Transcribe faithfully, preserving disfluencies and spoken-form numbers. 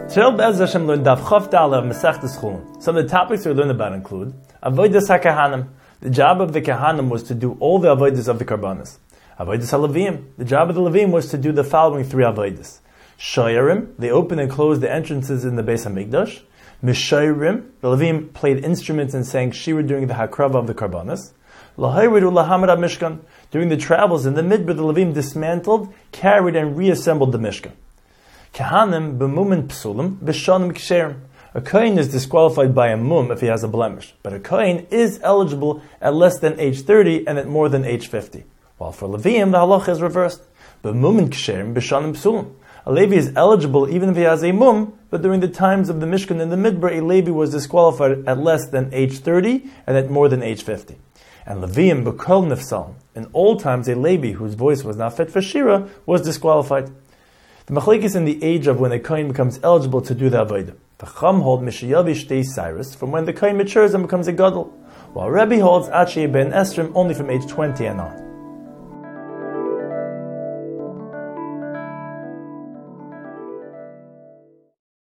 Today, Be'ez Hashem, learn Daf Chof Daled of Masechtas Chulin. Some of the topics we learn about include Avodas HaKahanim. The job of the Kahanim was to do all the Avodas of the Karbanos. Avodas HaLevim. The job of the Levim was to do the following three Avodas. Shoyarim. They opened and closed the entrances in the Beis HaMikdash. Mishayrim. The Levim played instruments and sang Shira during the Hakrava of the Karbanos. Lahayridu Lahamad Mishkan. During the travels in the Midbar, the Levim dismantled, carried, and reassembled the Mishkan. Kahanim b'mumin psulim b'shanim ksherim. A kohen is disqualified by a mum if he has a blemish, but a kohen is eligible at less than age thirty and at more than age fifty. While for Leviim, the halacha is reversed. B'mumin ksherim b'shanim psulim. A Levi is eligible even if he has a mum, but during the times of the Mishkan in the Midbar, a Levi was disqualified at less than age thirty and at more than age fifty. And Leviim b'kol nifsal. In old times, a Levi whose voice was not fit for Shira was disqualified. The machlekes is in the age of when a kohen becomes eligible to do the avodah. The Chum hold Mishayavi Shtei Cyrus from when the kohen matures and becomes a gadol, while Rebbe holds Achi ben Esrim only from age twenty and on.